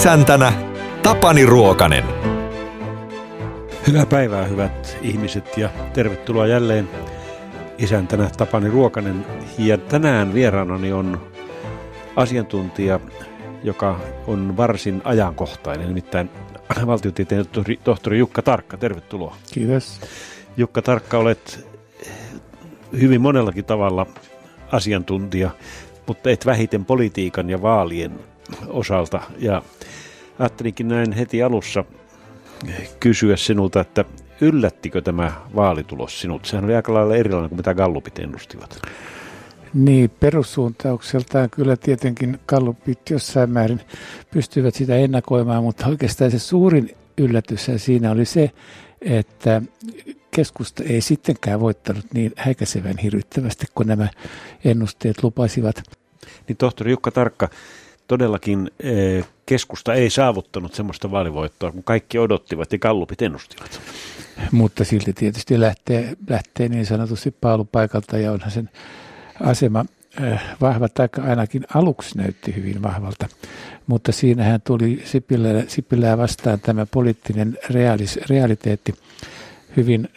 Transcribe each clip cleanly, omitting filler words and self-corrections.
Isäntänä Tapani Ruokanen. Hyvää päivää, hyvät ihmiset, ja tervetuloa jälleen isäntänä Tapani Ruokanen. Ja tänään vieraanani on asiantuntija, joka on varsin ajankohtainen, nimittäin valtiotieteen tohtori Jukka Tarkka. Tervetuloa. Kiitos. Jukka Tarkka, olet hyvin monellakin tavalla asiantuntija, mutta et vähiten politiikan ja vaalien osalta. Ja ajattelinkin näin heti alussa kysyä sinulta, että yllättikö tämä vaalitulos sinut? Sehän oli aika lailla erilainen kuin mitä gallupit ennustivat. Niin, perussuuntaukseltaan kyllä tietenkin gallupit jossain määrin pystyivät sitä ennakoimaan, mutta oikeastaan se suurin yllätys siinä oli se, että keskusta ei sittenkään voittanut niin häikäisevän hirvittävästi kuin nämä ennusteet lupasivat. Niin tohtori Jukka Tarkka, todellakin keskusta ei saavuttanut semmoista vaalivoittoa, kun kaikki odottivat ja gallupit ennustivat. Mutta silti tietysti lähtee niin sanotusti paalupaikalta, ja onhan sen asema vahva, tai ainakin aluksi näytti hyvin vahvalta. Mutta siinähän tuli Sipilää vastaan tämä poliittinen realiteetti hyvin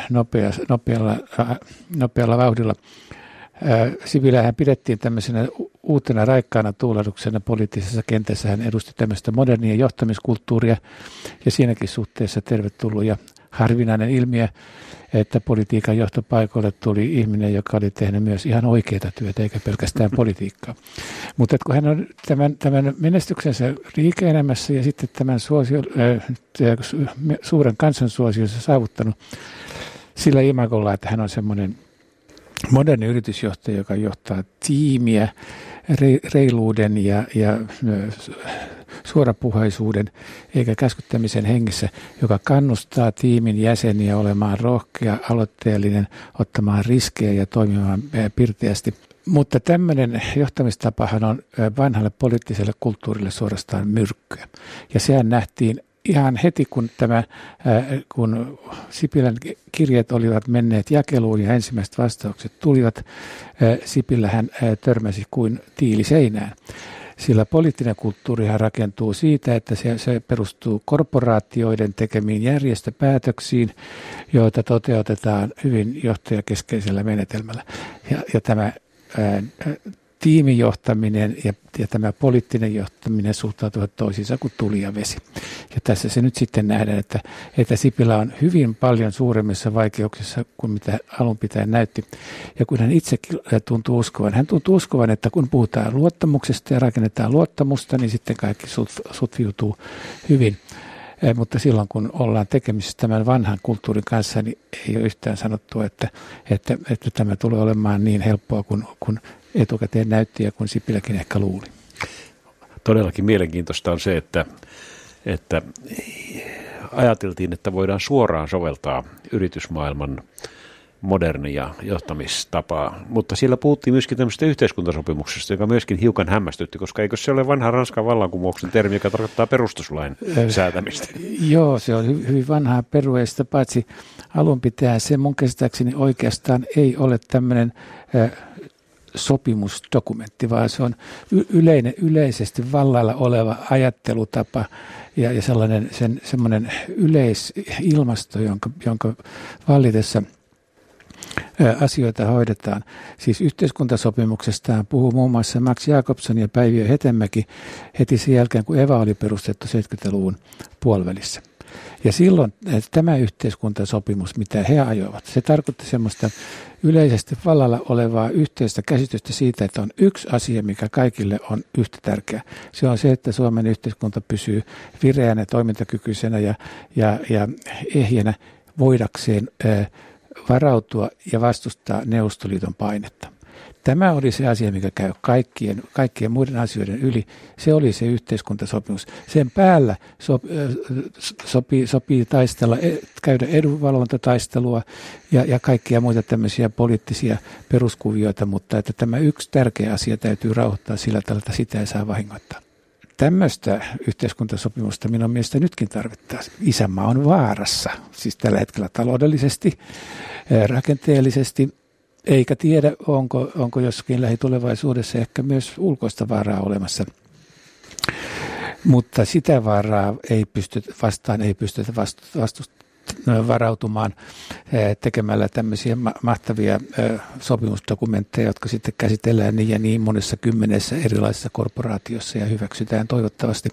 nopealla vauhdilla. Sipilähän pidettiin tämmöisenä uutena raikkaana tuulahduksena poliittisessa kentässä. Hän edusti tämmöistä modernia johtamiskulttuuria, ja siinäkin suhteessa tervetullut ja harvinainen ilmiö, että politiikan johtopaikoille tuli ihminen, joka oli tehnyt myös ihan oikeaa työtä, eikä pelkästään politiikkaa. Mutta kun hän on tämän menestyksensä liike-elämässä ja sitten tämän suuren kansansuosionsa saavuttanut sillä imagolla, että hän on semmoinen moderni yritysjohtaja, joka johtaa tiimiä reiluuden ja suorapuheisuuden eikä käskyttämisen hengessä, joka kannustaa tiimin jäseniä olemaan rohkea, aloitteellinen, ottamaan riskejä ja toimimaan pirteästi. Mutta tämmöinen johtamistapahan on vanhalle poliittiselle kulttuurille suorastaan myrkkyä. Ja sehän nähtiin ihan heti, kun Sipilän kirjeet olivat menneet jakeluun ja ensimmäiset vastaukset tulivat, Sipilähän törmäsi kuin tiili seinään. Sillä poliittinen kulttuurihan rakentuu siitä, että se perustuu korporaatioiden tekemiin järjestöpäätöksiin, joita toteutetaan hyvin johtajakeskeisellä menetelmällä. Ja tämä tiimijohtaminen ja tämä poliittinen johtaminen suhtautuvat toisiinsa kuin tuli ja vesi. Ja tässä se nyt sitten nähdään, että Sipilä on hyvin paljon suuremmissa vaikeuksissa kuin mitä alun pitäen näytti. Ja kun hän itsekin tuntuu uskovan, että kun puhutaan luottamuksesta ja rakennetaan luottamusta, niin sitten kaikki sutviutuu hyvin. Mutta silloin, kun ollaan tekemisissä tämän vanhan kulttuurin kanssa, niin ei ole yhtään sanottu, että tämä tulee olemaan niin helppoa kuin etukäteen näytti ja kun Sipiläkin ehkä luuli. Todellakin mielenkiintoista on se, että ajateltiin, että voidaan suoraan soveltaa yritysmaailman modernia johtamistapaa, mutta siellä puhuttiin myöskin tämmöistä yhteiskuntasopimuksesta, joka myöskin hiukan hämmästytti, koska eikö se ole vanha Ranskan vallankumouksen termi, joka tarkoittaa perustuslain säätämistä? Joo, se on hyvin vanhaa perueista, paitsi alun pitää se mun käsittääkseni oikeastaan ei ole tämmöinen sopimusdokumentti, vaan se on yleisesti vallalla oleva ajattelutapa ja semmoinen yleisilmasto, jonka vallitessa asioita hoidetaan. Siis yhteiskuntasopimuksestaan puhuu muun muassa Max Jakobson ja Päiviö Hetemäki heti sen jälkeen, kun EVA oli perustettu 70-luvun puolivälissä. Ja silloin tämä yhteiskuntasopimus, mitä he ajoivat, se tarkoitti semmoista yleisesti vallalla olevaa yhteistä käsitystä siitä, että on yksi asia, mikä kaikille on yhtä tärkeä. Se on se, että Suomen yhteiskunta pysyy vireänä, toimintakykyisenä ja ehjänä voidakseen varautua ja vastustaa Neuvostoliiton painetta. Tämä oli se asia, mikä käy kaikkien muiden asioiden yli. Se oli se yhteiskuntasopimus. Sen päällä sopii taistella, käydä edunvalvontataistelua ja kaikkia muita tämmöisiä poliittisia peruskuvioita, mutta että tämä yksi tärkeä asia täytyy rauhoittaa sillä tavalla, että sitä ei saa vahingoittaa. Tämmöistä yhteiskuntasopimusta minun mielestä nytkin tarvittaisiin. Isänmaa on vaarassa, siis tällä hetkellä taloudellisesti, rakenteellisesti, eikä tiedä, onko jossakin lähitulevaisuudessa ehkä myös ulkoista vaaraa olemassa. Mutta sitä varaa ei pystytä varautumaan tekemällä tämmöisiä mahtavia sopimusdokumentteja, jotka sitten käsitellään niin ja niin monessa kymmenessä erilaisessa korporaatiossa ja hyväksytään toivottavasti.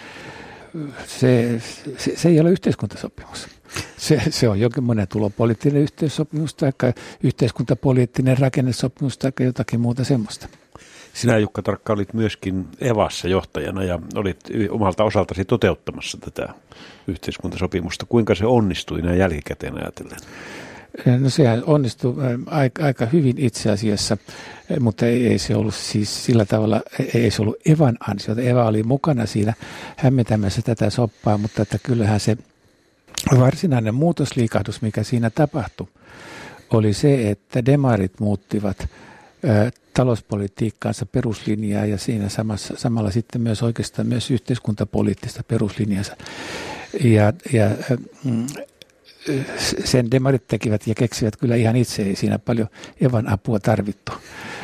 Se ei ole yhteiskuntasopimus. Se on jonkinlainen tulopoliittinen yhteissopimus tai yhteiskuntapoliittinen rakennesopimus tai jotakin muuta semmoista. Sinä, Jukka Tarkka, olit myöskin Evassa johtajana ja olit omalta osaltasi toteuttamassa tätä yhteiskuntasopimusta. Kuinka se onnistui näin jälkikäteen ajatellen? No sehän onnistui aika hyvin itse asiassa, mutta ei se ollut siis sillä tavalla, ei se ollut Evan ansiota. Eva oli mukana siinä hämmentämässä tätä soppaa, mutta että kyllähän se varsinainen muutosliikahdus, mikä siinä tapahtui, oli se, että demarit muuttivat talouspolitiikkaansa peruslinjaa ja siinä samalla sitten myös oikeastaan myös yhteiskuntapoliittista peruslinjansa. Ja sen demarit tekivät ja keksivät kyllä ihan itse, ei siinä paljon Evan apua tarvittu.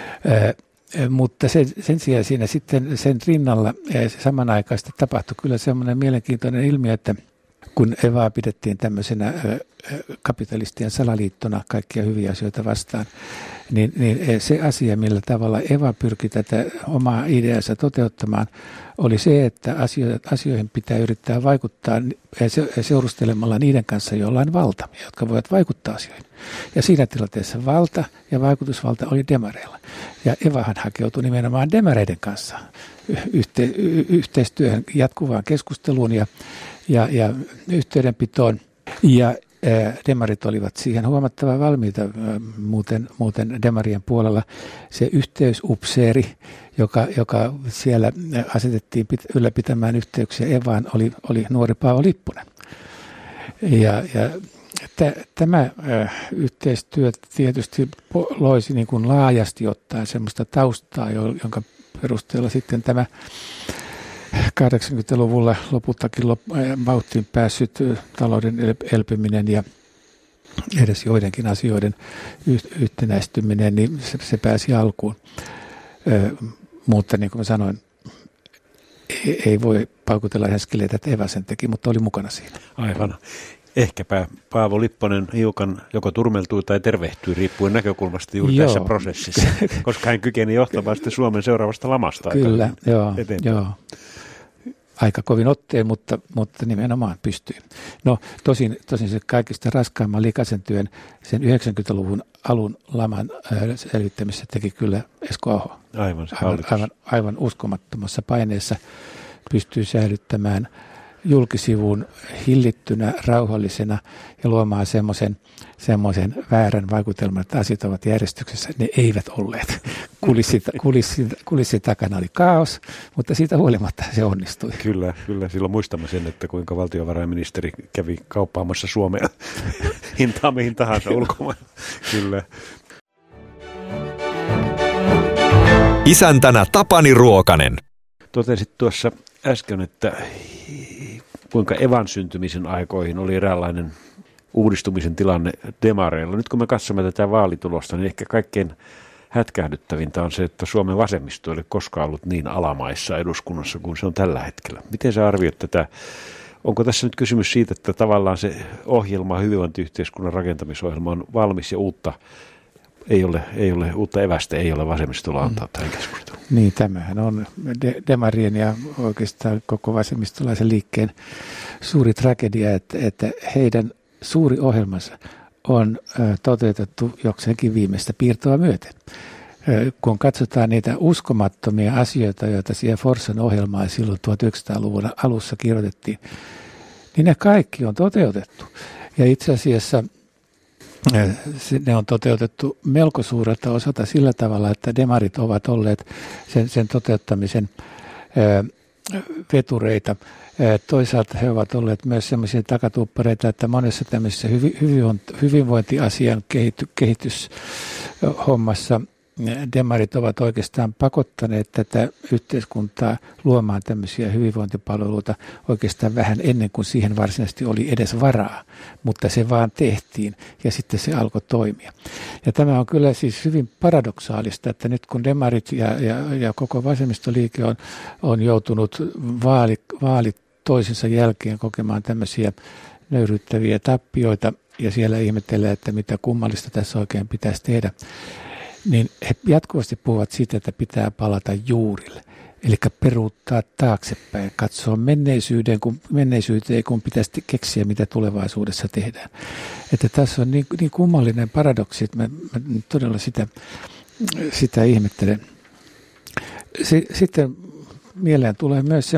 Mutta sen sijaan siinä sitten sen rinnalla samanaikaisesti tapahtui kyllä semmoinen mielenkiintoinen ilmiö, että kun Evaa pidettiin tämmöisenä kapitalistien salaliittona kaikkia hyviä asioita vastaan, niin se asia, millä tavalla Eva pyrki tätä omaa ideansa toteuttamaan, oli se, että asioihin pitää yrittää vaikuttaa seurustelemalla niiden kanssa, joilla on valta, jotka voivat vaikuttaa asioihin. Ja siinä tilanteessa valta ja vaikutusvalta oli demareilla. Ja Evahan hakeutui nimenomaan demareiden kanssa yhteistyöhön, jatkuvaan keskusteluun ja yhteydenpitoon. Ja demarit olivat siihen huomattavan valmiita, muuten demarien puolella se yhteysupseeri, joka siellä asetettiin ylläpitämään yhteyksiä Evaan, oli nuori Paavo Lipponen. Ja tämä yhteistyö tietysti loisi niin kuin laajasti ottaen semmoista taustaa, jonka perusteella sitten tämä 80-luvulla lopultakin vauhtiin päässyt talouden elpyminen ja edes joidenkin asioiden yhtenäistyminen, niin se pääsi alkuun. Mutta niin kuin mä sanoin, ei voi paukutella häskeleitä, että Eva sen teki, mutta oli mukana siinä. Aivan. Ehkäpä Paavo Lipponen hiukan joko turmeltui tai tervehtyi riippuen näkökulmasta juuri tässä prosessissa, koska hän kykeni johtamaan sitten Suomen seuraavasta lamasta. Kyllä, joo. Aika kovin otteen, mutta nimenomaan pystyi. No tosin se kaikista raskaimman likaisen työn sen 90-luvun alun laman selvittämisessä teki kyllä Esko Aho. Aivan uskomattomassa paineessa pystyy säilyttämään julkisivun hillittynä, rauhallisena ja luomaan semmoisen väärän vaikutelman, että asiat ovat järjestyksessä. Ne eivät olleet. Kulissin takana oli kaos, mutta siitä huolimatta se onnistui. Kyllä. Silloin muistamme sen, että kuinka valtiovarainministeri kävi kauppaamassa Suomea hintaa mihin tahansa ulkomaan. Kyllä. Isäntänä Tapani Ruokanen. Totesit tuossa äsken, että kuinka Evan syntymisen aikoihin oli eräänlainen uudistumisen tilanne demareilla. Nyt kun me katsomme tätä vaalitulosta, niin ehkä kaikkein hätkähdyttävintä on se, että Suomen vasemmisto ei ole koskaan ollut niin alamaissa eduskunnassa kuin se on tällä hetkellä. Miten sä arvioit tätä? Onko tässä nyt kysymys siitä, että tavallaan se ohjelma, hyvinvointiyhteiskunnan rakentamisohjelma on valmis ja uutta evästä ei ole vasemmistolla antaa tähän keskusteluun? Niin, tämähän on demarien ja oikeastaan koko vasemmistolaisen liikkeen suuri tragedia, että heidän suuri ohjelmansa on toteutettu jokseenkin viimeistä piirtoa myöten. Kun katsotaan niitä uskomattomia asioita, joita siellä Forssan ohjelmaa silloin 1900-luvun alussa kirjoitettiin, niin ne kaikki on toteutettu. Ja itse asiassa ne on toteutettu melko suurelta osalta sillä tavalla, että demarit ovat olleet sen toteuttamisen vetureita. Toisaalta he ovat olleet myös sellaisia takatuuppareita, että monessa tämmöisessä hyvinvointiasian kehityshommassa demarit ovat oikeastaan pakottaneet tätä yhteiskuntaa luomaan tämmöisiä hyvinvointipalveluita oikeastaan vähän ennen kuin siihen varsinaisesti oli edes varaa, mutta se vaan tehtiin ja sitten se alkoi toimia. Ja tämä on kyllä siis hyvin paradoksaalista, että nyt kun demarit ja koko vasemmistoliike on joutunut vaalit toisensa jälkeen kokemaan tämmöisiä nöyryttäviä tappioita ja siellä ihmettelee, että mitä kummallista tässä oikein pitäisi tehdä, niin he jatkuvasti puhuvat siitä, että pitää palata juurille. Eli peruuttaa taaksepäin, katsoa menneisyyteen, kun pitäisi keksiä, mitä tulevaisuudessa tehdään. Että tässä on niin kummallinen paradoksi, että mä todella sitä ihmettelen. Sitten mieleen tulee myös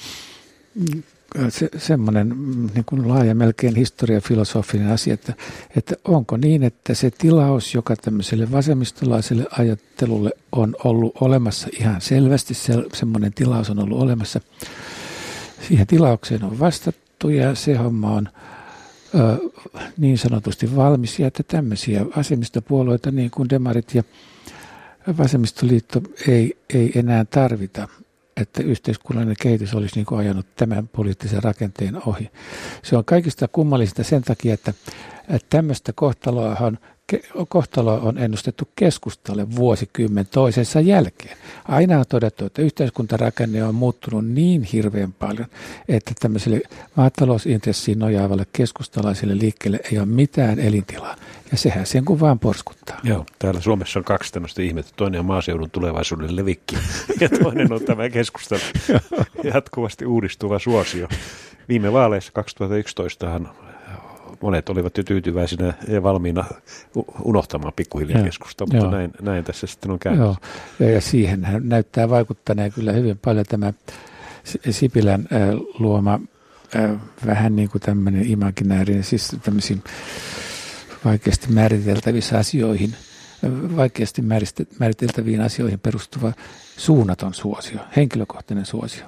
semmoinen niin kuin laaja melkein historiafilosofinen asia, että onko niin, että se tilaus, joka tämmöiselle vasemmistolaiselle ajattelulle on ollut olemassa ihan selvästi, semmoinen tilaus on ollut olemassa, siihen tilaukseen on vastattu ja se homma on niin sanotusti valmis ja että tämmöisiä vasemmistopuolueita niin kuin demarit ja vasemmistoliitto ei enää tarvita, että yhteiskunnallinen kehitys olisi niin kuin ajanut tämän poliittisen rakenteen ohi. Se on kaikista kummallisinta sen takia, että tämmöistä kohtaloa on ennustettu keskustalle vuosikymmen toisensa jälkeen. Aina on todettu, että yhteiskuntarakenne on muuttunut niin hirveän paljon, että tämmöiselle maatalousintressiin nojaavalle keskustalaiselle liikkeelle ei ole mitään elintilaa. Ja sehän sen kun vaan porskuttaa. Joo, täällä Suomessa on kaksi tämmöistä ihmettä. Toinen on maaseudun tulevaisuuden levikki ja toinen on tämä keskustan jatkuvasti uudistuva suosio. Viime vaaleissa 2011 monet olivat jo tyytyväisinä ja valmiina unohtamaan pikkuhiljaa keskustaa, mutta näin tässä sitten on käynyt. Joo, ja siihen näyttää vaikuttaneen kyllä hyvin paljon tämä Sipilän luoma vähän niin kuin tämmöinen imaginäärinen, siis tämmöisiin vaikeasti määriteltäviin asioihin perustuva suunnaton suosio, henkilökohtainen suosio,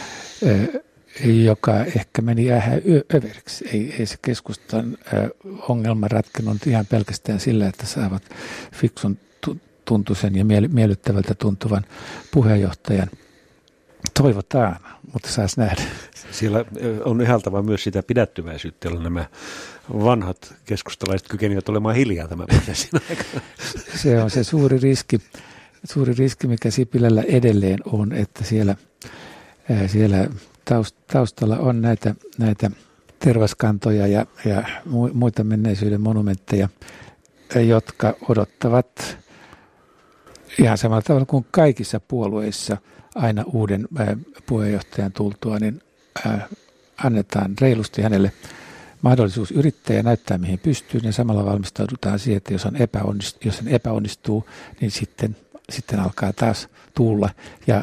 joka ehkä meni vähän överiksi. Ei se keskustan ongelma ratkennut ihan pelkästään sillä, että saavat fiksun tuntuisen ja miellyttävältä tuntuvan puheenjohtajan. Toivotaan, mutta saisi nähdä. Siellä on ihaltavaa myös sitä pidättyväisyyttä, jolla nämä vanhat keskustalaiset kykenivät olemaan hiljaa tämän prosessin aikana. Se on se suuri riski, mikä Sipilällä edelleen on, että siellä taustalla on näitä tervaskantoja ja muita menneisyyden monumentteja, jotka odottavat ihan samalla tavalla kuin kaikissa puolueissa aina uuden puheenjohtajan tultua, niin annetaan reilusti hänelle mahdollisuus yrittää ja näyttää mihin pystyy, ja samalla valmistaudutaan siihen, että jos hän epäonnistuu, niin sitten alkaa taas tuulla ja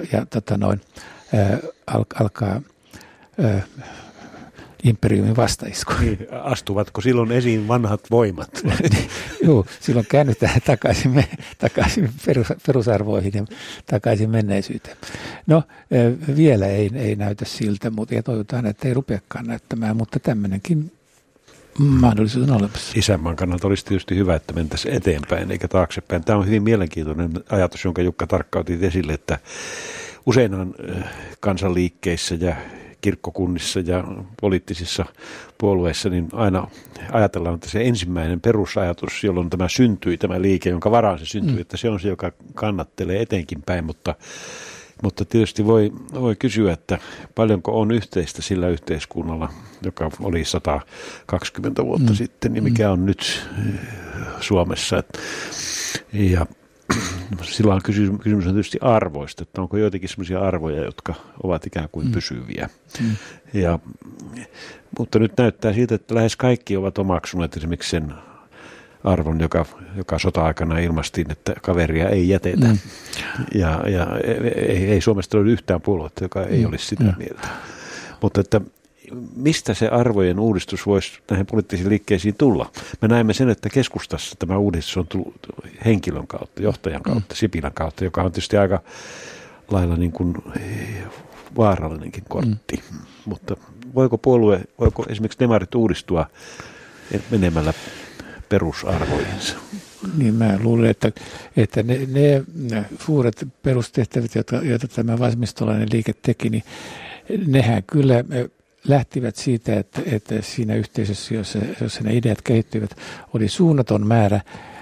alkaa imperiumin vastaisku. Niin, astuvatko silloin esiin vanhat voimat? Joo, silloin käännytään takaisin perusarvoihin ja takaisin menneisyyteen. No, vielä ei näytä siltä, mutta toivotaan, että ei rupeakaan näyttämään, mutta tämmöinenkin mahdollisuus on olemassa. Isänmaan kannalta olisi tietysti hyvä, että mentäisiin eteenpäin eikä taaksepäin. Tämä on hyvin mielenkiintoinen ajatus, jonka Jukka tarkkautit esille, että useinaan kansanliikkeissä ja kirkkokunnissa ja poliittisissa puolueissa, niin aina ajatellaan, että se ensimmäinen perusajatus, jolloin tämä liike, jonka varaan se syntyi, että se on se, joka kannattelee eteenkin päin, mutta tietysti voi kysyä, että paljonko on yhteistä sillä yhteiskunnalla, joka oli 120 vuotta sitten, ja mikä on nyt Suomessa. Ja silloin kysymys on tietysti arvoista, että onko joitakin sellaisia arvoja, jotka ovat ikään kuin pysyviä. Mutta nyt näyttää siltä, että lähes kaikki ovat omaksuneet esimerkiksi sen arvon, joka sota-aikana ilmastiin, että kaveria ei jätetä. Ja ei Suomesta ole yhtään puoluetta, joka ei olisi sitä mieltä. Mutta että mistä se arvojen uudistus voisi näihin poliittisiin liikkeisiin tulla? Me näemme sen, että keskustassa tämä uudistus on tullut henkilön kautta, johtajan kautta, Sipilän kautta, joka on tietysti aika lailla niin kuin vaarallinenkin kortti. Mutta voiko esimerkiksi demarit uudistua menemällä perusarvoihinsa? Niin mä luulen, että ne suuret perustehtävät, joita tämä vasemmistolainen liike teki, niin nehän kyllä lähtivät siitä, että siinä yhteisössä, jossa ne ideat kehittyivät, oli suunnaton määrä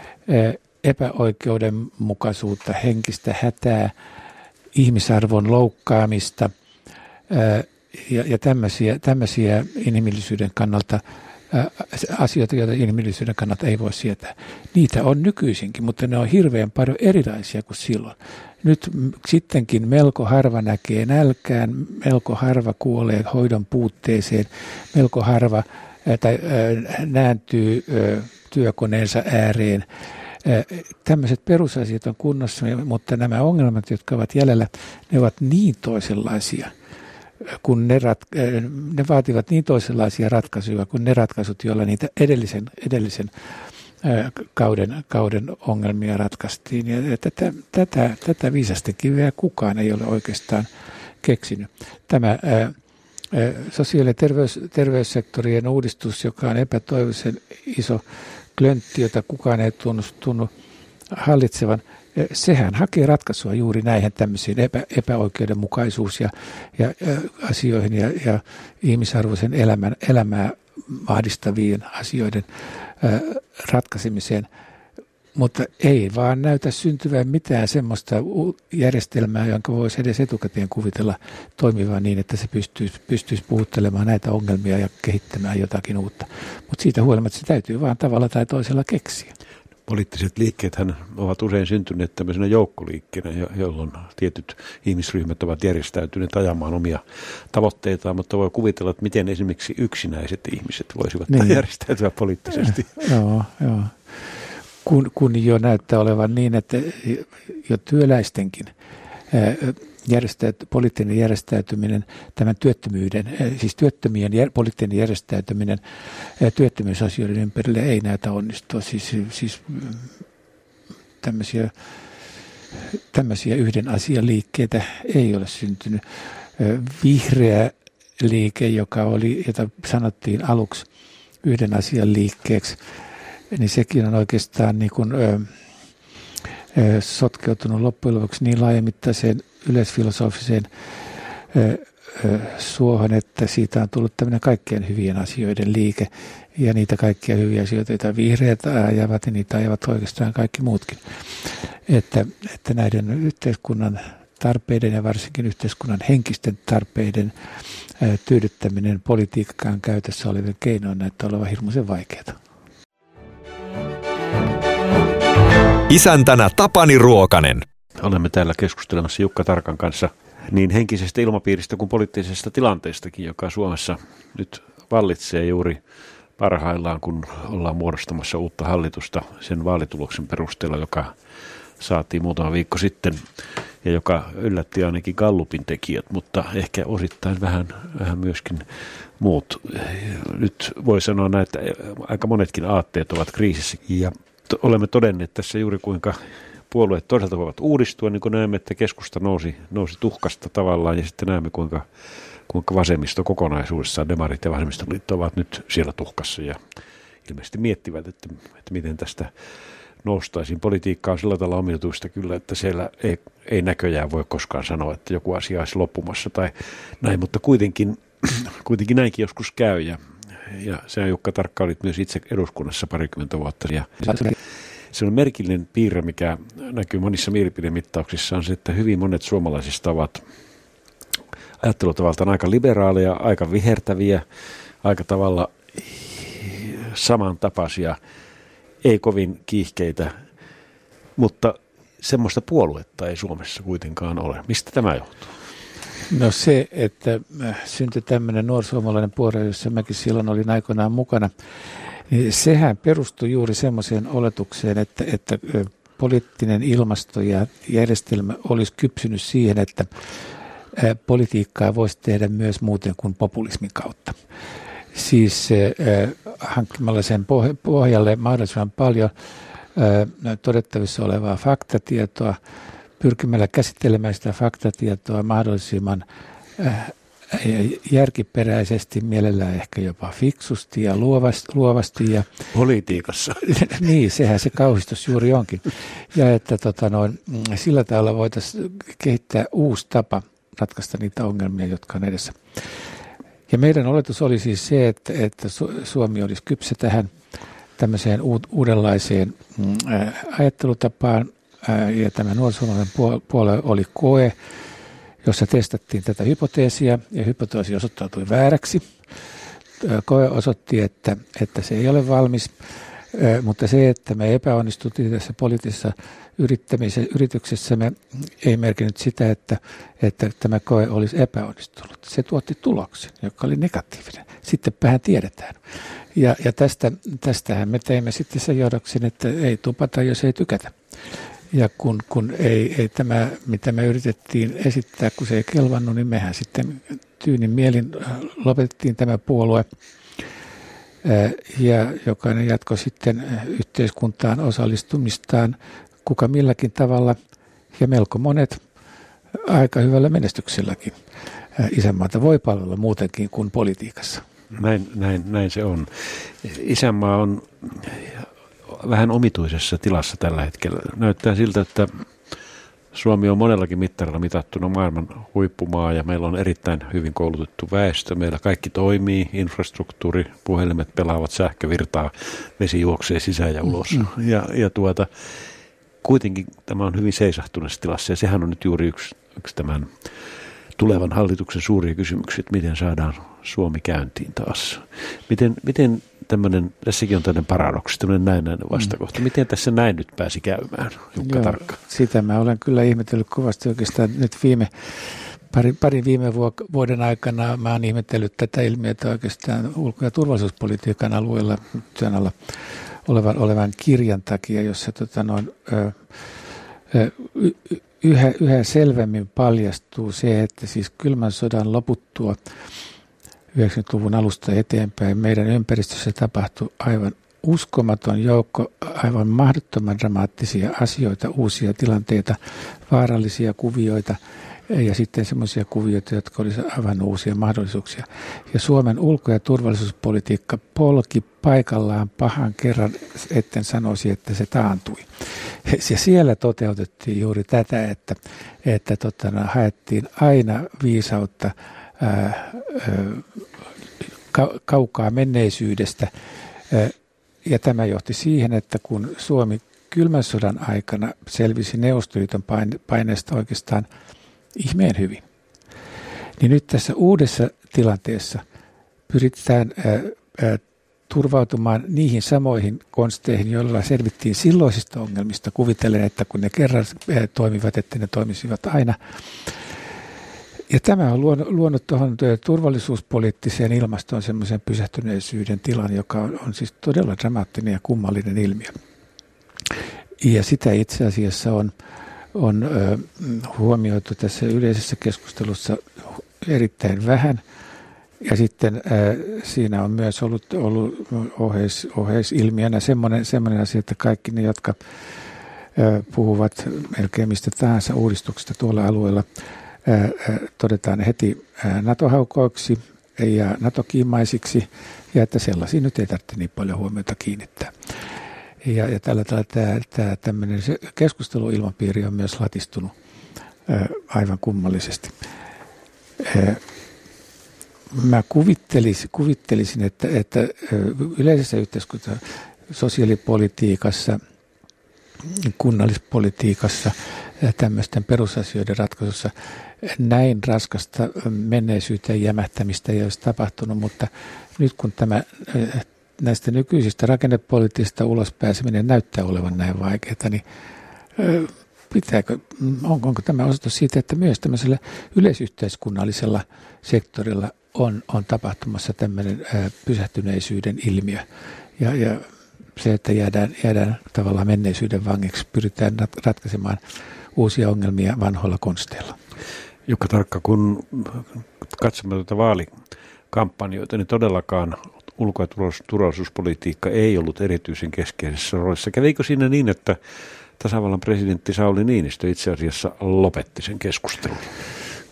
epäoikeudenmukaisuutta, henkistä hätää, ihmisarvon loukkaamista ja tämmöisiä inhimillisyyden kannalta asioita, joita inhimillisyyden kannalta ei voi sietää. Niitä on nykyisinkin, mutta ne on hirveän paljon erilaisia kuin silloin. Nyt sittenkin melko harva näkee nälkään, melko harva kuolee hoidon puutteeseen, melko harva nääntyy työkoneensa ääreen. Tämmöiset perusasiat on kunnossa, mutta nämä ongelmat, jotka ovat jäljellä, ne ovat niin toisenlaisia, kun ne vaativat niin toisenlaisia ratkaisuja kuin ne ratkaisut, joilla niitä edellisen kauden ongelmia ratkaistiin. Ja tätä viisasta kiveä kukaan ei ole oikeastaan keksinyt. Tämä sosiaali- ja terveyssektorien uudistus, joka on epätoivoisen iso klöntti, jota kukaan ei tunnu hallitsevan, sehän hakee ratkaisua juuri näihin tämmöisiin epäoikeudenmukaisuus- ja asioihin ja ihmisarvoisen elämää vahdistavien asioiden ratkaisemiseen. Mutta ei vaan näytä syntyvän mitään semmoista järjestelmää, jonka voisi edes etukäteen kuvitella toimivan niin, että se pystyisi puhuttelemaan näitä ongelmia ja kehittämään jotakin uutta. Mutta siitä huolimatta se täytyy vaan tavalla tai toisella keksiä. Poliittiset liikkeethän ovat usein syntyneet tämmöisenä joukkoliikkeenä, jolloin tietyt ihmisryhmät ovat järjestäytyneet ajamaan omia tavoitteitaan, mutta voi kuvitella, että miten esimerkiksi yksinäiset ihmiset voisivat järjestäytyä poliittisesti. Joo. Kun jo näyttää olevan niin, että jo työläistenkin poliittinen järjestäytyminen, tämän työttömyyden, siis työttömien poliittinen järjestäytyminen työttömyysasioiden ympärille ei näytä onnistua. Siis tämmöisiä yhden asian liikkeitä ei ole syntynyt. Vihreä liike, jota sanottiin aluksi yhden asian liikkeeksi, niin sekin on oikeastaan niin kuin, sotkeutunut loppujen lopuksi niin laajamittaiseen yleisfilosofiseen suohon, että siitä on tullut tämmöinen kaikkien hyvien asioiden liike. Ja niitä kaikkia hyviä asioita, joita vihreät ajavat, niin niitä ajavat oikeastaan kaikki muutkin. Että näiden yhteiskunnan tarpeiden ja varsinkin yhteiskunnan henkisten tarpeiden tyydyttäminen politiikkaan käytössä olevien keinoin näyttää olevan hirmuisen vaikeaa. Isäntänä Tapani Ruokanen. Olemme täällä keskustelemassa Jukka Tarkan kanssa niin henkisestä ilmapiiristä kuin poliittisesta tilanteestakin, joka Suomessa nyt vallitsee juuri parhaillaan, kun ollaan muodostamassa uutta hallitusta sen vaalituloksen perusteella, joka saatiin muutama viikko sitten ja joka yllätti ainakin Gallupin tekijät, mutta ehkä osittain vähän myöskin muut. Nyt voi sanoa näin, että aika monetkin aatteet ovat kriisissä ja olemme todenneet tässä juuri kuinka puolueet toisaalta voivat uudistua, niin kuin näemme, että keskusta nousi tuhkasta tavallaan ja sitten näemme kuinka vasemmisto kokonaisuudessaan, demarit ja vasemmistoliitto ovat nyt siellä tuhkassa ja ilmeisesti miettivät, että miten tästä noustaisiin. Politiikka on sillä tavalla omituista kyllä, että siellä ei näköjään voi koskaan sanoa, että joku asia olisi loppumassa tai näin, mutta kuitenkin näinkin joskus käy ja se on Jukka Tarkka, olit myös itse eduskunnassa parikymmentä vuotta ja se on merkillinen piirre, mikä näkyy monissa mielipidemittauksissa, on se, että hyvin monet suomalaisista ovat ajattelutavaltaan aika liberaaleja, aika vihertäviä, aika tavalla samantapaisia, ei kovin kiihkeitä, mutta semmoista puoluetta ei Suomessa kuitenkaan ole. Mistä tämä johtuu? No se, että syntyi tämmöinen nuorsuomalainen puolue, jossa mäkin silloin olin aikoinaan mukana, niin sehän perustui juuri semmoiseen oletukseen, että poliittinen ilmasto ja järjestelmä olisi kypsynyt siihen, että politiikkaa voisi tehdä myös muuten kuin populismin kautta. Siis hankkimalla sen pohjalle mahdollisimman paljon todettavissa olevaa faktatietoa, pyrkimällä käsittelemään sitä faktatietoa mahdollisimman järkiperäisesti, mielellään ehkä jopa fiksusti ja luovasti. Ja politiikassa. Niin, sehän se kauhistus juuri onkin. Ja että sillä tavalla voitaisiin kehittää uusi tapa ratkaista niitä ongelmia, jotka on edessä. Ja meidän oletus oli siis se, että Suomi olisi kypsä tähän tämmöiseen uudenlaiseen ajattelutapaan, ja tämä nuorisovallan puolue oli koe, jossa testattiin tätä hypoteesia, ja hypoteesi osoittautui vääräksi. Koe osoitti, että se ei ole valmis, mutta se, että me epäonnistuttiin tässä poliittisessa yrityksessämme, ei merkinnyt sitä, että tämä koe olisi epäonnistunut. Se tuotti tuloksen, joka oli negatiivinen. Sittenpähän tiedetään. Ja tästähän me teimme sitten sen johdoksen, että ei tupata, jos ei tykätä. Ja kun ei tämä, mitä me yritettiin esittää, kun se ei kelvannut, niin mehän sitten tyynin mielin lopetettiin tämä puolue. Ja jokainen jatkoi sitten yhteiskuntaan osallistumistaan, kuka milläkin tavalla, ja melko monet aika hyvällä menestykselläkin. Isänmaata voi palvella muutenkin kuin politiikassa. Näin se on. Isänmaa on vähän omituisessa tilassa tällä hetkellä. Näyttää siltä, että Suomi on monellakin mittarilla mitattuna maailman huippumaa ja meillä on erittäin hyvin koulutettu väestö. Meillä kaikki toimii, infrastruktuuri, puhelimet pelaavat sähkövirtaa, vesi juoksee sisään ja ulos. Kuitenkin tämä on hyvin seisahtuneessa tilassa ja sehän on nyt juuri yksi tämän tulevan hallituksen suuria kysymyksiä, että miten saadaan Suomi käyntiin taas. Miten tämmöinen, tässäkin on tämmöinen paradoksi, tämmöinen näennäinen vastakohta. Miten tässä näin nyt pääsi käymään, Jukka Tarkka? Sitä mä olen kyllä ihmetellyt kovasti oikeastaan nyt parin viime vuoden aikana. Mä oon ihmetellyt tätä ilmiötä oikeastaan ulko- ja turvallisuuspolitiikan alueella työn alla olevan kirjan takia, jossa yhä selvemmin paljastuu se, että siis kylmän sodan loputtua 90-luvun alusta eteenpäin meidän ympäristössä tapahtui aivan uskomaton joukko, aivan mahdottoman dramaattisia asioita, uusia tilanteita, vaarallisia kuvioita ja sitten semmoisia kuvioita, jotka olisivat aivan uusia mahdollisuuksia. Ja Suomen ulko- ja turvallisuuspolitiikka polki paikallaan pahan kerran, etten sanoisi, että se taantui. Ja siellä toteutettiin juuri tätä, että haettiin aina viisautta kaukaa menneisyydestä. Ja tämä johti siihen, että kun Suomi kylmän sodan aikana selvisi Neuvostoliiton paineesta oikeastaan ihmeen hyvin, niin nyt tässä uudessa tilanteessa pyritään turvautumaan niihin samoihin konsteihin, joilla selvittiin silloisista ongelmista, kuvitellen, että kun ne kerran toimivat, että ne toimisivat aina. Ja tämä on luonut tuohon turvallisuuspoliittiseen ilmastoon semmoisen pysähtyneisyyden tilan, joka on siis todella dramaattinen ja kummallinen ilmiö. Ja sitä itse asiassa on huomioitu tässä yleisessä keskustelussa erittäin vähän. Ja sitten siinä on myös ollut oheisilmiönä semmoinen asia, että kaikki ne, jotka puhuvat melkein mistä tahansa uudistuksesta tuolla alueella, todetaan heti NATO-haukoiksi ja NATO-kiimaisiksi, ja että sellaisiin nyt ei tarvitse niin paljon huomiota kiinnittää. Ja tällä tavalla tämä tämmöinen keskusteluilmapiiri on myös latistunut aivan kummallisesti. Mä kuvittelisin, että yleisessä yhteiskunta sosiaalipolitiikassa, kunnallispolitiikassa, tämmöisten perusasioiden ratkaisussa näin raskasta menneisyyteen jämähtämistä ei olisi tapahtunut, mutta nyt kun näistä nykyisistä rakennepoliittisista ulospääseminen näyttää olevan näin vaikeaa, niin onko tämä osoitus siitä, että myös tämmöisellä yleisyhteiskunnallisella sektorilla on tapahtumassa tämmöinen pysähtyneisyyden ilmiö ja se, että jäädään tavallaan menneisyyden vangiksi, pyritään ratkaisemaan uusia ongelmia vanhoilla konsteilla. Jukka Tarkka, kun katsomme tuota vaalikampanjoita, niin todellakaan ulko- ja turvallisuuspolitiikka ei ollut erityisen keskeisessä roolissa. Kävikö siinä niin, että tasavallan presidentti Sauli Niinistö itse asiassa lopetti sen keskustelun?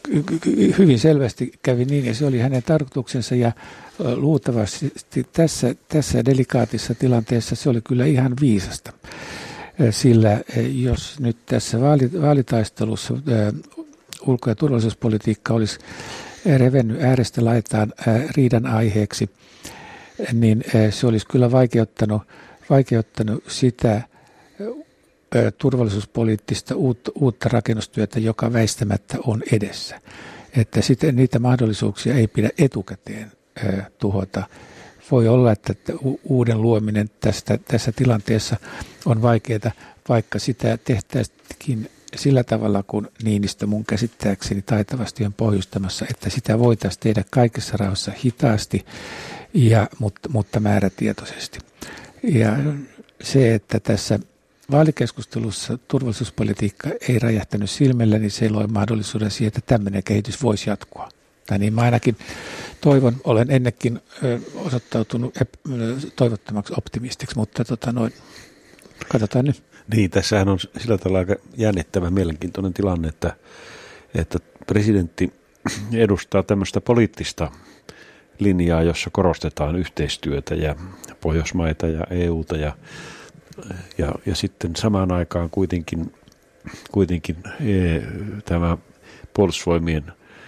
hyvin selvästi kävi niin, ja se oli hänen tarkoituksensa, ja luultavasti tässä delikaatissa tilanteessa se oli kyllä ihan viisasta. Sillä jos nyt tässä vaalitaistelussa ulko- ja turvallisuuspolitiikka olisi revennyt äärestä laitaan riidan aiheeksi, niin se olisi kyllä vaikeuttanut sitä turvallisuuspoliittista uutta rakennustyötä, joka väistämättä on edessä. Että sitten niitä mahdollisuuksia ei pidä etukäteen tuhota. Voi olla, että uuden luominen tässä tilanteessa on vaikeaa, vaikka sitä tehtäisikin sillä tavalla, kun Niinistö mun käsittääkseni taitavasti on pohjustamassa, että sitä voitaisiin tehdä kaikessa rauhassa hitaasti, mutta määrätietoisesti. Ja se, että tässä vaalikeskustelussa turvallisuuspolitiikka ei räjähtänyt silmille, niin se loi mahdollisuuden siihen, että tämmöinen kehitys voisi jatkua. Tai niin mä ainakin toivon, olen ennenkin osoittautunut toivottomaksi optimistiksi, mutta katsotaan nyt. Niin, tässähän on sillä tavalla aika jännittävä, mielenkiintoinen tilanne, että presidentti edustaa tämmöistä poliittista linjaa, jossa korostetaan yhteistyötä ja Pohjoismaita ja EUta ja sitten samaan aikaan kuitenkin tämä puolustusvoimien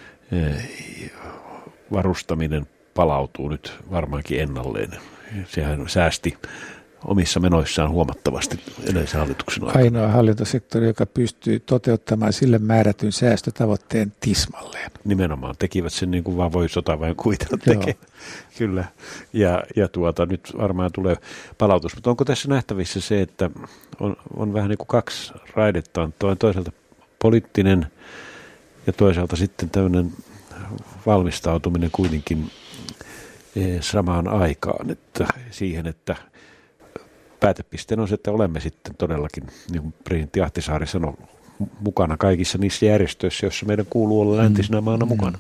varustaminen palautuu nyt varmaankin ennalleen. Sehän säästi omissa menoissaan huomattavasti edellisen hallituksen aikana. Ainoa hallintosektori, joka pystyy toteuttamaan sille määrätyn säästötavoitteen tismalleen. Nimenomaan, tekivät sen niin kuin vaan voi sotaväen kuvitella tekee. Kyllä, ja nyt varmaan tulee palautus. Mutta onko tässä nähtävissä se, että on vähän niin kuin kaksi raidetta, on toisaalta poliittinen ja toisaalta sitten tämmöinen valmistautuminen kuitenkin samaan aikaan, että siihen, että päätepisteen on se, että olemme sitten todellakin, niin kuin presidentti Ahtisaari sanoi, mukana kaikissa niissä järjestöissä, joissa meidän kuuluu olla läntisenä maana mukana.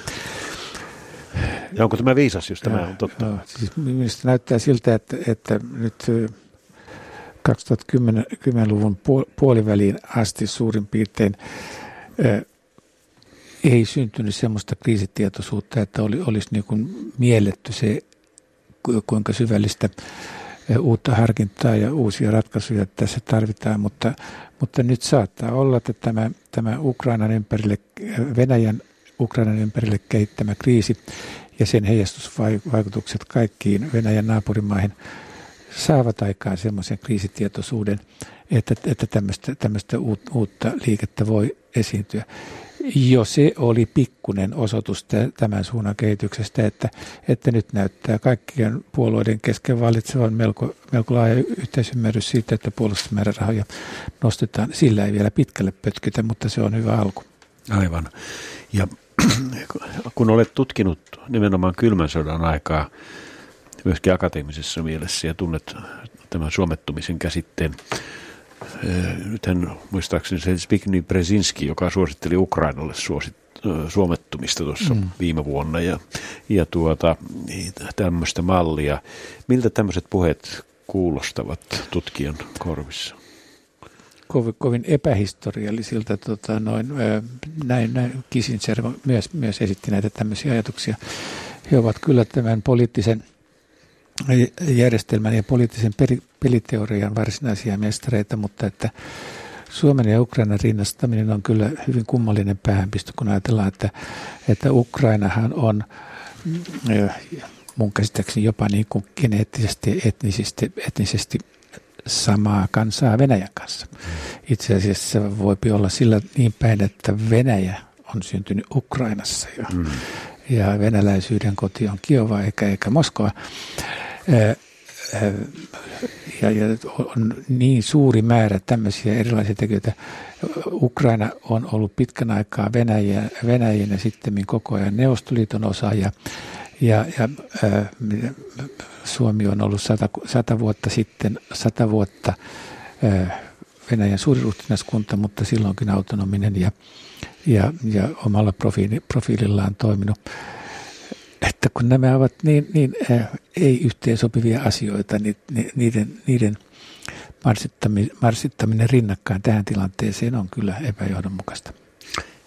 Ja onko tämä viisas, jos tämä on totta? Siis minusta näyttää siltä, että nyt 2010-luvun puoliväliin asti suurin piirtein ei syntynyt semmoista kriisitietoisuutta, että olisi niin kuin mielletty se, kuinka syvällistä uutta harkintaa ja uusia ratkaisuja tässä tarvitaan, mutta nyt saattaa olla, että tämä Venäjän Ukrainan ympärille kehittämä kriisi ja sen heijastusvaikutukset kaikkiin Venäjän naapurimaihin saavat aikaan semmoisen kriisitietoisuuden, että tämmöistä uutta liikettä voi esiintyä. Jo se oli pikkuinen osoitus tämän suunnan kehityksestä, että nyt näyttää kaikkien puolueiden kesken valitsevan melko laaja yhteisymmärrys siitä, että puolustusmäärärahoja nostetaan. Sillä ei vielä pitkälle pötkitä, mutta se on hyvä alku. Aivan. Ja kun olet tutkinut nimenomaan kylmän sodan aikaa myöskin akateemisessa mielessä ja tunnet tämän suomettumisen käsitteen, nythän muistaakseni se Zbigniew Brzezinski, joka suositteli Ukrainalle suomettumista tuossa viime vuonna ja tämmöistä mallia. Miltä tämmöiset puheet kuulostavat tutkijan korvissa? Kovin epähistoriallisilta. Näin Kissinger myös esitti näitä tämmöisiä ajatuksia. He ovat kyllä tämän poliittisen järjestelmän ja poliittisen peliteorian varsinaisia mestareita, mutta että Suomen ja Ukrainan rinnastaminen on kyllä hyvin kummallinen päähänpisto, kun ajatellaan, että Ukrainahan on mun käsittääkseni jopa niin kuin geneettisesti ja etnisesti samaa kansaa Venäjän kanssa. Itse asiassa se voi olla sillä niin päin, että Venäjä on syntynyt Ukrainassa ja venäläisyyden koti on Kiova eikä Moskova. Ja on niin suuri määrä tämmöisiä erilaisia tekijöitä. Ukraina on ollut pitkän aikaa Venäjän ja sitten koko ajan Neuvostoliiton osa ja Suomi on ollut 100 vuotta sitten 100 vuotta Venäjän suuriruhtinaskunta, mutta silloinkin autonominen ja omalla profiilillaan toiminut. Että kun nämä ovat niin ei yhteensopivia asioita, niin niiden marssittaminen rinnakkain tähän tilanteeseen on kyllä epäjohdonmukaista.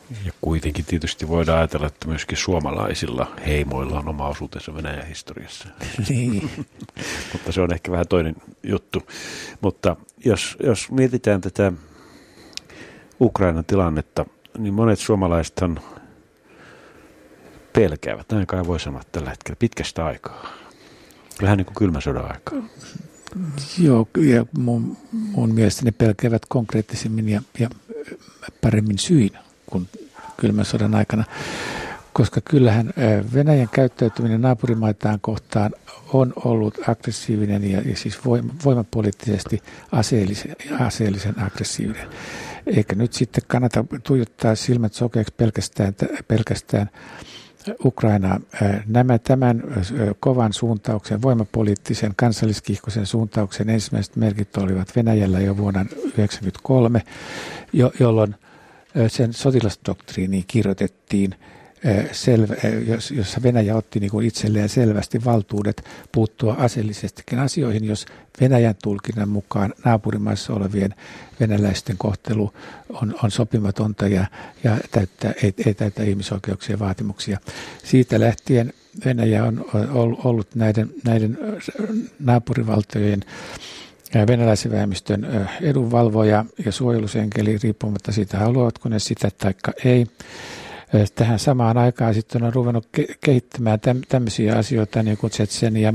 Ja kuitenkin tietysti voidaan ajatella, että myöskin suomalaisilla heimoilla on oma osuutensa Venäjän historiassa. Niin. Mutta se on ehkä vähän toinen juttu. Mutta jos mietitään tätä Ukrainan tilannetta, niin monet suomalaisethan pelkäävät, näin kai voi sanoa tällä hetkellä, pitkästä aikaa. Vähän niin kuin kylmän sodan aikaa. Joo, ja mun mielestä ne pelkäävät konkreettisemmin ja paremmin syin kuin kylmän sodan aikana, koska kyllähän Venäjän käyttäytyminen naapurimaitaan kohtaan on ollut aggressiivinen ja siis voimapoliittisesti aseellisen aggressiivinen. Eikä nyt sitten kannata tuijottaa silmät sokeaksi pelkästään Ukrainaa. Tämän kovan suuntauksen, voimapoliittisen, kansalliskiihkoisen suuntauksen ensimmäiset merkit olivat Venäjällä jo vuonna 1993, jolloin sen sotilasdoktriiniin kirjoitettiin, jossa Venäjä otti niin kuin itselleen selvästi valtuudet puuttua aseellisestikin asioihin, jos Venäjän tulkinnan mukaan naapurimaissa olevien venäläisten kohtelu on sopimatonta ja ei täytä ihmisoikeuksien vaatimuksia. Siitä lähtien Venäjä on ollut näiden naapurivaltojen venäläisen vähemmistön edunvalvoja ja suojelusenkeli riippumatta siitä, haluavatko ne sitä tai ei. Tähän samaan aikaan sitten on ruvennut kehittämään tämmöisiä asioita niin kuin Tšetšenia,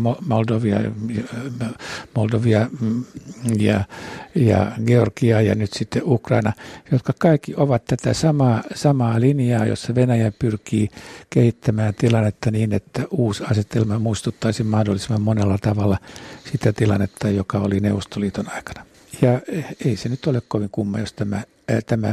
Moldovia ja Georgia ja nyt sitten Ukraina, jotka kaikki ovat tätä samaa linjaa, jossa Venäjä pyrkii kehittämään tilannetta niin, että uusi asetelma muistuttaisi mahdollisimman monella tavalla sitä tilannetta, joka oli Neuvostoliiton aikana. Ja ei se nyt ole kovin kumma, jos tämä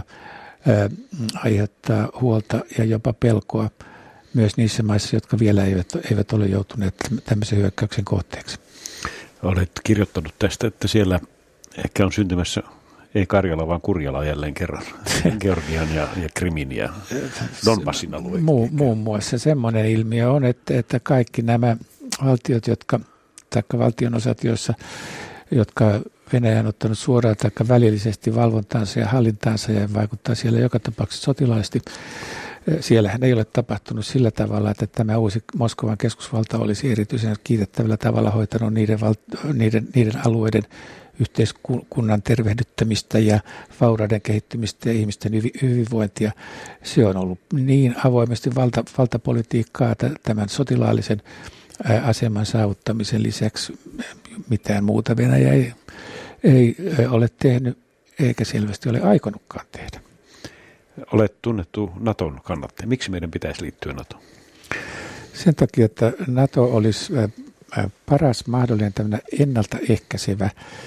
aiheuttaa huolta ja jopa pelkoa myös niissä maissa, jotka vielä eivät ole joutuneet tämmöisen hyökkäyksen kohteeksi. Olet kirjoittanut tästä, että siellä ehkä on syntymässä ei Karjala, vaan Kurjala jälleen kerran. Georgian ja Krimin ja Donbassin alueet. Muun muassa semmoinen ilmiö on, että kaikki nämä valtiot, valtionosat, jotka Venäjä on ottanut suoraan tai välillisesti valvontaansa ja hallintaansa ja vaikuttaa siellä joka tapauksessa sotilaallisesti. Siellähän ei ole tapahtunut sillä tavalla, että tämä uusi Moskovan keskusvalta olisi erityisen kiitettävällä tavalla hoitanut niiden alueiden yhteiskunnan tervehdyttämistä ja vaurauden kehittymistä ja ihmisten hyvinvointia. Se on ollut niin avoimesti valtapolitiikkaa tämän sotilaallisen aseman saavuttamisen lisäksi mitään muuta Venäjä ei ole tehnyt, eikä selvästi ole aikonutkaan tehdä. Olet tunnettu Naton kannattaja. Miksi meidän pitäisi liittyä NATOon? Sen takia, että NATO olisi paras mahdollinen tämmöinen ennaltaehkäisevä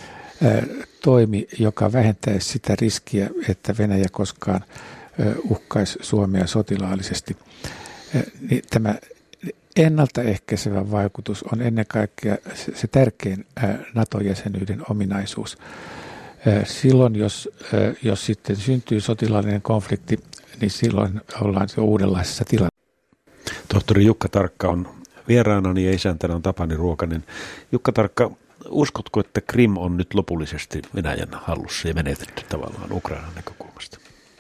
toimi, joka vähentäisi sitä riskiä, että Venäjä koskaan uhkaisi Suomea sotilaallisesti. Tämä ennaltaehkäisevä vaikutus on ennen kaikkea se tärkein NATO-jäsenyyden ominaisuus. Silloin, jos sitten syntyy sotilaallinen konflikti, niin silloin ollaan jo uudenlaisessa tilanteessa. Tohtori Jukka Tarkka on vieraanani ja isäntänä on Tapani Ruokanen. Jukka Tarkka, uskotko, että Krim on nyt lopullisesti Venäjän hallussa ja menetetty tavallaan Ukrainan näkökulmasta?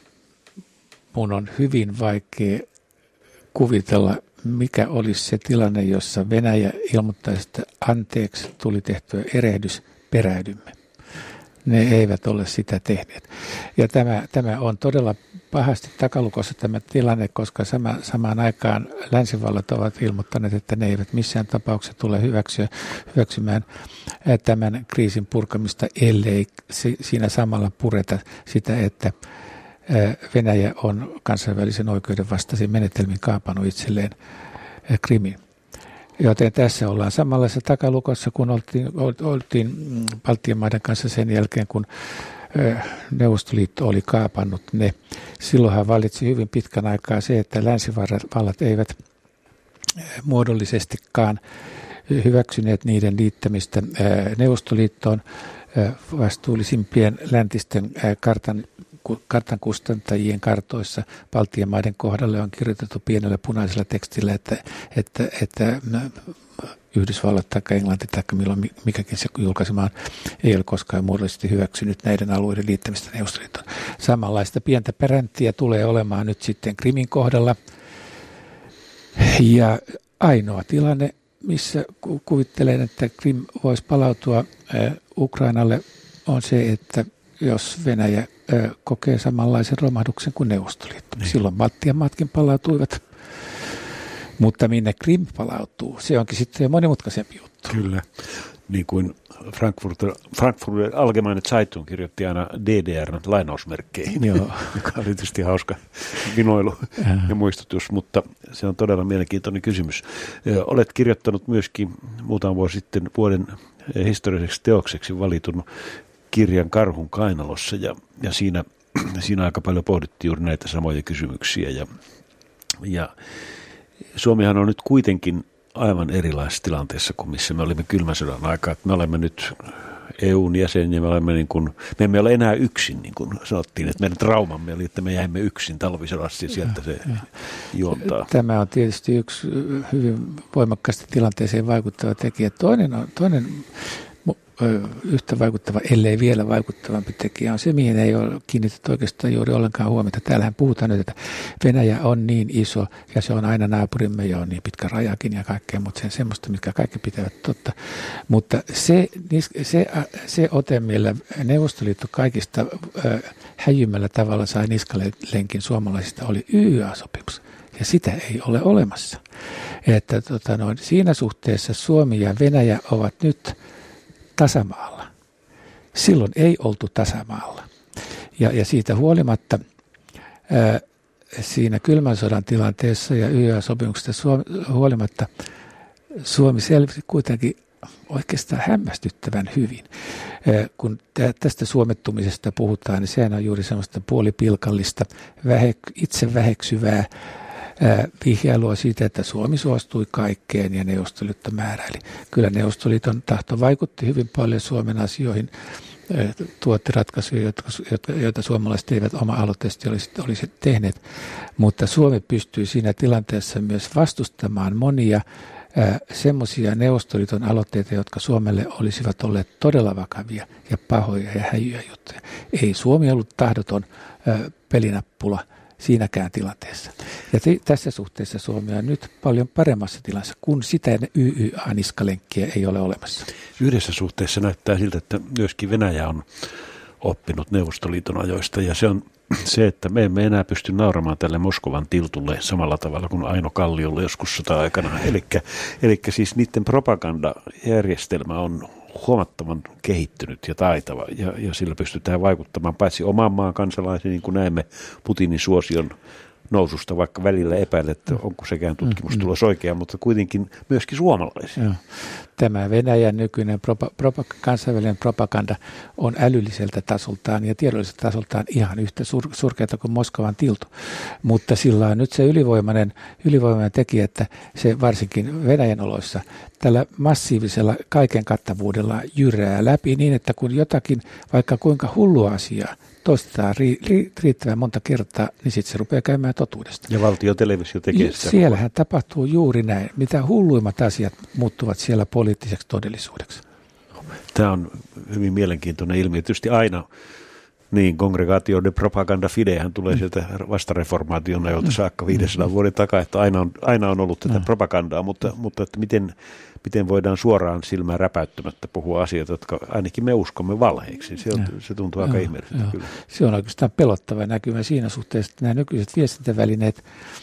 Mun on hyvin vaikea kuvitella, mikä olisi se tilanne, jossa Venäjä ilmoittaisi, että anteeksi, tuli tehtyä erehdys, peräydymme. Ne eivät ole sitä tehneet. Ja tämä on todella pahasti takalukossa tämä tilanne, koska samaan aikaan länsivallat ovat ilmoittaneet, että ne eivät missään tapauksessa tule hyväksymään tämän kriisin purkamista, ellei siinä samalla pureta sitä, että Venäjä on kansainvälisen oikeuden vastaisen menetelmin kaapannut itselleen Krimin. Joten tässä ollaan samanlaisessa takalukossa, kun oltiin Baltian maiden kanssa sen jälkeen, kun Neuvostoliitto oli kaapannut ne. Silloinhan valitsi hyvin pitkän aikaa se, että länsivallat eivät muodollisestikaan hyväksyneet niiden liittämistä Neuvostoliittoon. Vastuullisimpien läntisten kartan kustantajien kartoissa Baltian maiden kohdalle on kirjoitettu pienellä punaisella tekstillä, että Yhdysvallat tai Englanti tai milloin mikäkin se julkaisemaan ei ole koskaan muodollisesti hyväksynyt näiden alueiden liittämistä Neuvostoliittoon. Samanlaista pientä peräntiä tulee olemaan nyt sitten Krimin kohdalla. Ja ainoa tilanne, missä kuvittelen, että Krim voisi palautua Ukrainalle, on se, että jos Venäjä kokee samanlaisen romahduksen kuin Neuvostoliitto. Niin. Silloin Baltian maatkin palautuivat. Mutta minne Krim palautuu, se onkin sitten jo monimutkaisempi juttu. Kyllä, niin kuin Frankfurter Allgemeine Zeitung kirjoitti aina DDR:n lainausmerkkeihin, joka oli tietysti hauska vinoilu ja muistutus, mutta se on todella mielenkiintoinen kysymys. Olet kirjoittanut myöskin muutama vuosi sitten vuoden historialliseksi teokseksi valitun kirjan Karhun kainalossa, ja siinä aika paljon pohdittiin juuri näitä samoja kysymyksiä, ja Suomihan on nyt kuitenkin aivan erilaisessa tilanteessa kuin missä me olimme kylmän sodan aikaa. Että me olemme nyt EUn jäseniä, me emme ole enää yksin, niin kuin sanottiin, että meidän traumamme oli, että me jäimme yksin talvisodassa ja sieltä se juontaa. Tämä on tietysti yksi hyvin voimakkaasti tilanteeseen vaikuttava tekijä. Toinen yhtä vaikuttava, ellei vielä vaikuttavampi tekijä on se, mihin ei ole kiinnitetty oikeastaan juuri ollenkaan huomiota. Täällähän puhutaan nyt, että Venäjä on niin iso ja se on aina naapurimme ja on niin pitkä rajakin ja kaikkea, mutta se on semmoista, mitkä kaikki pitävät totta. Mutta se ote, millä Neuvostoliitto kaikista häjymmällä tavalla sai niskalenkin suomalaisista, oli YYA-sopimus. Ja sitä ei ole olemassa. Että siinä suhteessa Suomi ja Venäjä ovat nyt tasamaalla. Silloin ei oltu tasamaalla. Ja siitä huolimatta siinä kylmän sodan tilanteessa ja YYA-sopimuksesta huolimatta Suomi selvisi kuitenkin oikeastaan hämmästyttävän hyvin. Kun tästä suomettumisesta puhutaan, niin sehän on juuri semmoista puolipilkallista, itse väheksyvää vihjailua siitä, että Suomi suostui kaikkeen ja Neuvostoliitto määräili. Kyllä Neuvostoliiton tahto vaikutti hyvin paljon Suomen asioihin, tuotti ratkaisuja, joita suomalaiset eivät oma-aloitteisesti olisi tehneet, mutta Suomi pystyi siinä tilanteessa myös vastustamaan monia semmoisia Neuvostoliiton aloitteita, jotka Suomelle olisivat olleet todella vakavia ja pahoja ja häijyjä juttuja. Ei Suomi ollut tahdoton pelinappula siinäkään tilanteessa. Ja tässä suhteessa Suomi on nyt paljon paremmassa tilassa, kun sitä YYA-niskalenkkiä ei ole olemassa. Yhdessä suhteessa näyttää siltä, että myöskin Venäjä on oppinut Neuvostoliiton ajoista, ja se on se, että me emme enää pysty nauramaan tälle Moskovan tiltulle samalla tavalla kuin Aino Kalliolle joskus sota-aikana. Eli siis niiden propagandajärjestelmä on huomattavan kehittynyt ja taitava, ja sillä pystytään vaikuttamaan paitsi oman maan kansalaisiin, niin kuin näemme Putinin suosion noususta, vaikka välillä epäilet, että onko sekään tutkimustulos oikea, mutta kuitenkin myöskin suomalaisia. Joo. Tämä Venäjän nykyinen kansainvälinen propaganda on älylliseltä tasoltaan ja tiedolliselta tasoltaan ihan yhtä surkeata kuin Moskovan tiltu. Mutta sillä on nyt se ylivoimainen tekijä, että se varsinkin Venäjän oloissa tällä massiivisella kaiken kattavuudella jyrää läpi niin, että kun jotakin, vaikka kuinka hullua asiaa, toistetaan riittävän monta kertaa, niin sitten se rupeaa käymään totuudesta. Ja valtiotelevisio tekee sitä. Siellähän tapahtuu juuri näin. Mitä hulluimmat asiat muuttuvat siellä poliittiseksi todellisuudeksi. Tämä on hyvin mielenkiintoinen ilmiö. Tietysti aina niin Congregatio de Propaganda Fidehän tulee sieltä vastareformaation ajoilta saakka 500 vuoden takaa, että aina on ollut tätä propagandaa, mutta että miten voidaan suoraan silmään räpäyttämättä puhua asioita, jotka ainakin me uskomme valheiksi. Se tuntuu aika ihmeelliseltä kyllä. Se on oikeastaan pelottava näkymä siinä suhteessa, että nämä nykyiset viestintävälineet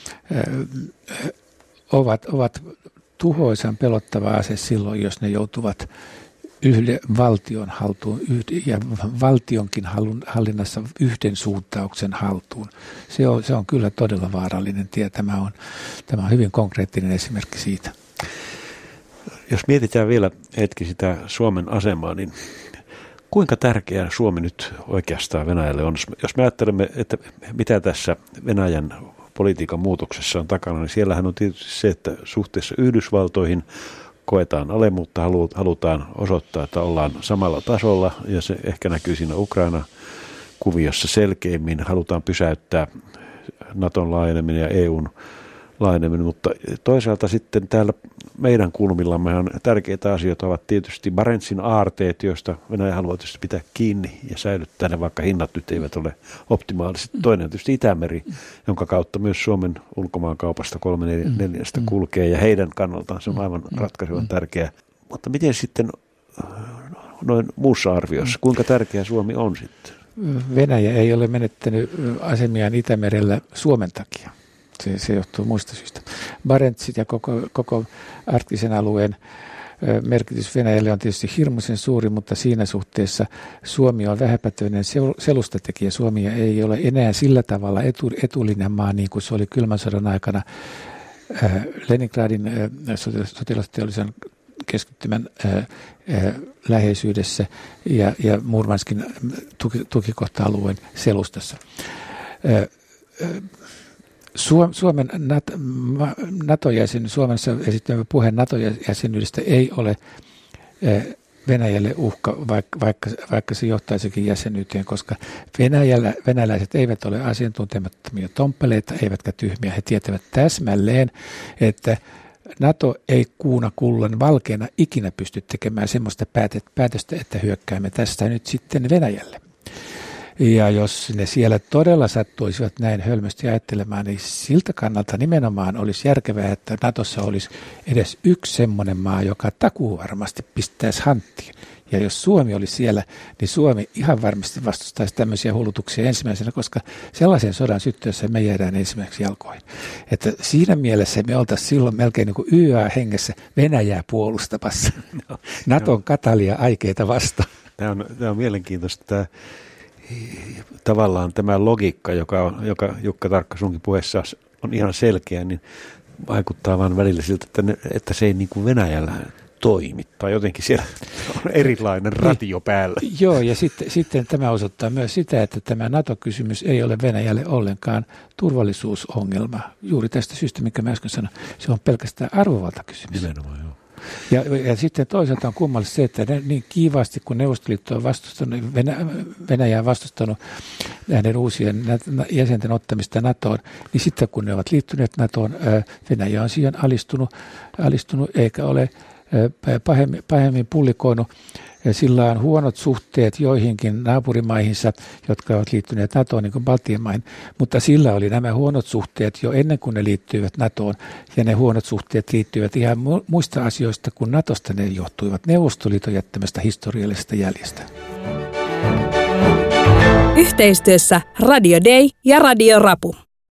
ovat tuhoisan pelottava ase silloin, jos ne joutuvat yhden valtion haltuun ja valtionkin hallinnassa yhden suuntauksen haltuun. Se on kyllä todella vaarallinen tie. Tämä on hyvin konkreettinen esimerkki siitä. Jos mietitään vielä hetki sitä Suomen asemaa, niin kuinka tärkeä Suomi nyt oikeastaan Venäjälle on? Jos me ajattelemme, että mitä tässä Venäjän politiikan muutoksessa on takana, niin siellähän on tietysti se, että suhteessa Yhdysvaltoihin koetaan alemmuutta, halutaan osoittaa, että ollaan samalla tasolla, ja se ehkä näkyy siinä Ukraina-kuviossa selkeämmin. Halutaan pysäyttää Naton laajeneminen ja EUn laajeneminen, mutta toisaalta sitten täällä meidän kulmillammehan tärkeitä asioita ovat tietysti Barentsin aarteet, joista Venäjä haluaa tietysti pitää kiinni ja säilyttää ne, vaikka hinnat nyt eivät ole optimaaliset. Toinen on tietysti Itämeri, jonka kautta myös Suomen ulkomaankaupasta 3/4 kulkee, ja heidän kannaltaan se on aivan ratkaisevan tärkeää. Mutta miten sitten noin muussa arviossa, kuinka tärkeä Suomi on sitten? Venäjä ei ole menettänyt asemiaan Itämerellä Suomen takia. Se johtuu muista syistä. Barentsit ja koko arktisen alueen merkitys Venäjälle on tietysti hirmuisen suuri, mutta siinä suhteessa Suomi on vähäpätöinen selustatekijä. Suomi ei ole enää sillä tavalla etulinjan maa niin kuin se oli kylmän sodan aikana Leningradin sotilasteollisen keskittymän läheisyydessä ja Murmanskin tukikohta-alueen selustassa. Suomen NATO-jäsen, Suomessa esittämä puhe NATO-jäsenyydestä ei ole Venäjälle uhka, vaikka se johtaisikin jäsenyyteen, koska venäläiset eivät ole asiantuntemattomia tomppeleita, eivätkä tyhmiä. He tietävät täsmälleen, että NATO ei kuuna kullan valkeana ikinä pysty tekemään sellaista päätöstä, että hyökkäämme tästä nyt sitten Venäjälle. Ja jos ne siellä todella sattuisivat näin hölmösti ajattelemaan, niin siltä kannalta nimenomaan olisi järkevää, että Natossa olisi edes yksi semmoinen maa, joka takuuvarmasti pistäisi hanttiin. Ja jos Suomi olisi siellä, niin Suomi ihan varmasti vastustaisi tämmöisiä hullutuksia ensimmäisenä, koska sellaisen sodan syttyessä me jäädään ensimmäiseksi jalkoihin. Että siinä mielessä me oltaisiin silloin melkein niin kuin YA-hengessä Venäjää puolustamassa. Naton katalia aikeita vastaan. Tämä on mielenkiintoista. Tavallaan tämä logiikka, joka Jukka Tarkka sunkin puheessa on ihan selkeä, niin vaikuttaa vaan välillä siltä, että se ei niin kuin Venäjällä toimi. Tai jotenkin siellä on erilainen ratio päällä. Joo, ja sitten tämä osoittaa myös sitä, että tämä NATO-kysymys ei ole Venäjälle ollenkaan turvallisuusongelma. Juuri tästä syystä, minkä mä äsken sanoin, se on pelkästään arvovaltakysymys. Nimenomaan, joo. Ja sitten toisaalta on kummallista se, että niin kiivaasti kun Neuvostoliitto on vastustanut, Venäjä on vastustanut näiden uusien jäsenten ottamista NATOon, niin sitten kun ne ovat liittyneet NATOon, Venäjä on siihen alistunut eikä ole pahemmin pullikoinut. Sillä on huonot suhteet joihinkin naapurimaihinsa, jotka ovat liittyneet NATOon, niin kuin Baltian maihin, mutta sillä oli nämä huonot suhteet jo ennen kuin ne liittyivät NATOon, ja ne huonot suhteet liittyivät ihan muista asioista, kun NATOsta ne johtuivat Neuvostoliiton jättämästä historiallisesta jäljestä. Yhteistyössä Radio Day ja Radio Rapu.